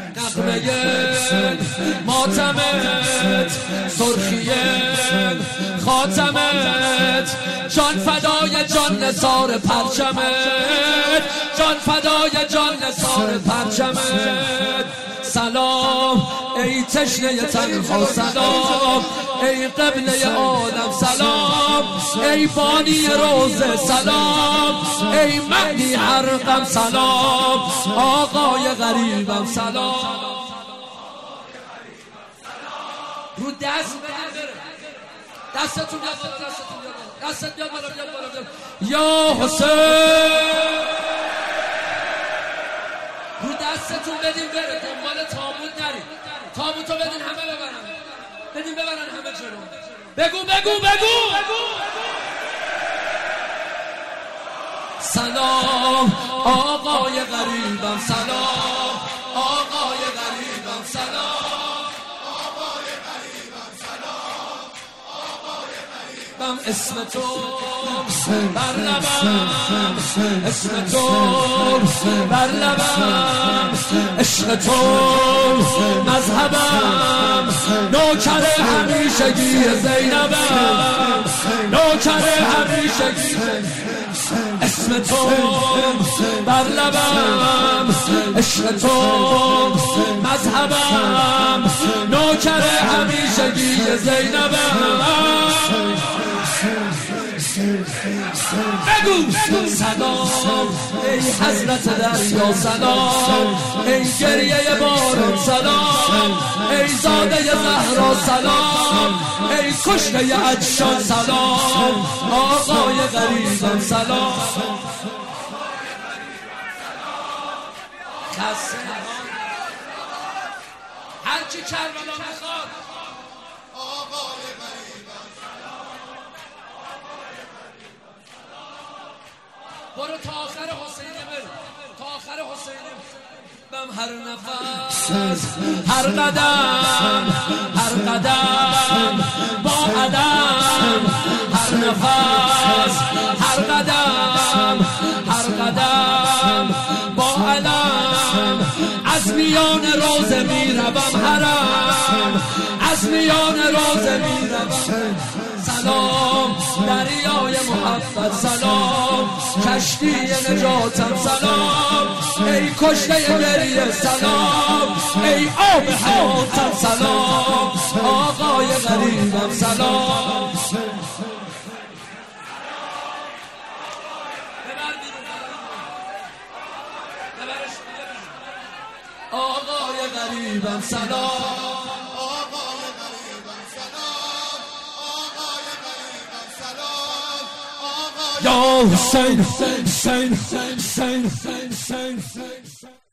نغمه ماتمت، سرخی خاتمت، جان فدای جان نثار پرچمت، جان فدای جان نثار پرچمت. سلام ای تشنه تنها، سلام ای قبله عالم، سلام ای بانی روزه، سلام ای معنی حرقم، سلام آقای غریبم، سلام. رو دست بره، دستتون بیاد بالا، دستتون بیاد بالا، دستت بیاد بالا، بیاد بالا. یا حسین رو دستتون بدیم بره، دنبال تابوت نرید، تابوتو بدین همه ببرن، بدین ببرن همه جلو. بگو بگو بگو سلام آقای غریبم، سلام آقای غریبم، سلام آقای غریبم، سلام آقای غریبم. اسم تو بر لبم، اسم تو بر لبم، عشق تو مذهبم، نوکر همیشگی زینبم، نوکر همیشگی. اسم تو بر لبم، عشق تو مذهبم، نوکر همیشگی زینبم. بگو سلام ای حضرت دریا، سلام ای گریه باران، سلام ای زاده زهرا، سلام ای کشته عطشان، سلام آقای غریبم، سلام. هر چی کربلا میخواد آقای غریبم، برو تا آخر حسینی، برو تا آخر حسینی. بم هر نفس، هر قدم، هر قدم با عدم، هر نفس، هر قدم، هر قدم با علم. از میان روزه میروم حرم، از میان روزه میروم. سلام دریای محبت، سلام کشتی نجاتم، سلام ای کشته گریه، سلام ای آب حیاتم، سلام آقای غریبم، سلام. آقای غریبم، سلام آقای غریبم، سلام آقای غریبم، سلام آقای. یا حسین حسین حسین حسین حسین.